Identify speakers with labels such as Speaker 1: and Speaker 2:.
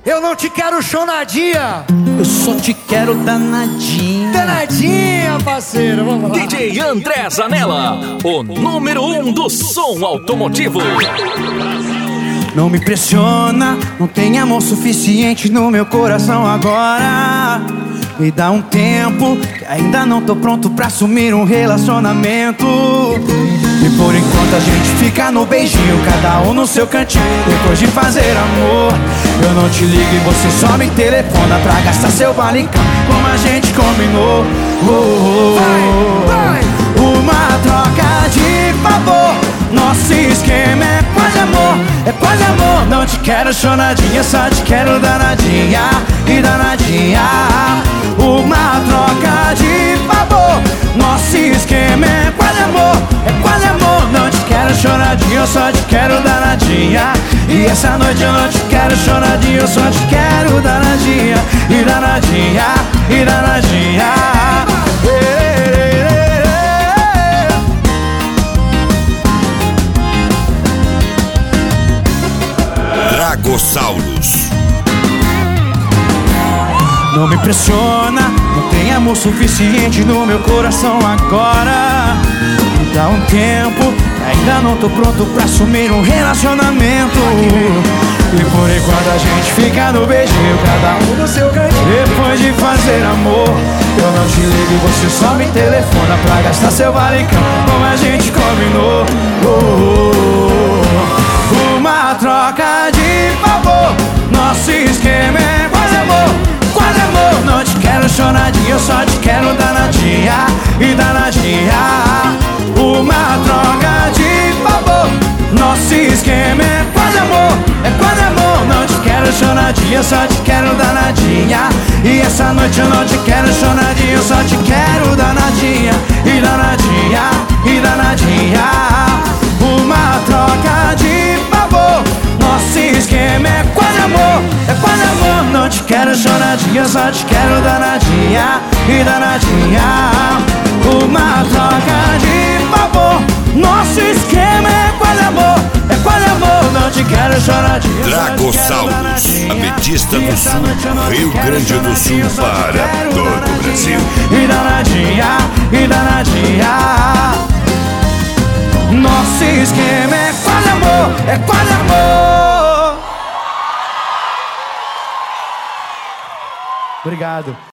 Speaker 1: Eu não te quero chonadinha,
Speaker 2: eu só te quero danadinha.
Speaker 1: Danadinha, parceiro, vamos lá.
Speaker 3: DJ André Zanella, o número 1 do som automotivo.
Speaker 2: Não me pressiona, não tem amor suficiente no meu coração agora. Me dá um tempo, que ainda não tô pronto pra assumir um relacionamento. E por enquanto a gente fica no beijinho, cada um no seu cantinho. Depois de fazer amor, eu não te ligo e você só me telefona pra gastar seu valicão, como a gente combinou. Uma troca de favor, nosso esquema é quase amor, é quase amor. Não te quero chonadinha, só te quero danadinha e danadinha. Uma troca de favor, nosso esquema é quase amor, é quase amor. Não te quero choradinha, eu só te quero danadinha. E essa noite eu não te quero choradinha, eu só te quero danadinha e danadinha e danadinha.
Speaker 4: Dragossaulos.
Speaker 2: Não me pressiona, não tem amor suficiente no meu coração agora. Me dá um tempo, ainda não tô pronto pra assumir um relacionamento. E por enquanto a gente fica no beijinho, cada um no seu cantinho. Depois de fazer amor, eu não te ligo e você só me telefona pra gastar seu valicão, como a gente combinou. Uma troca de favor, nosso esquema é quase amor, quase amor. Não te quero choradinha, eu só te quero danadinha e danadinha. Uma troca de favor, nosso esquema é quase amor, é quase amor. Não te quero choradinha, eu só te quero danadinha. E essa noite eu não te quero choradinha, eu só te quero danadinha e danadinha e danadinha. Uma troca de favor, nosso esquema é quase amor, é quase amor. Não te quero choradinha, eu só te quero danadinha e danadinha. Uma troca de favor, nosso esquema é quase amor, é quase amor. Não te quero choradinha,
Speaker 4: Dragossaulos, Ametista do Sul, Rio Grande do Sul para todo o Brasil.
Speaker 2: E danadinha e danadinha. Nosso esquema é quase amor, é quase amor. Obrigado.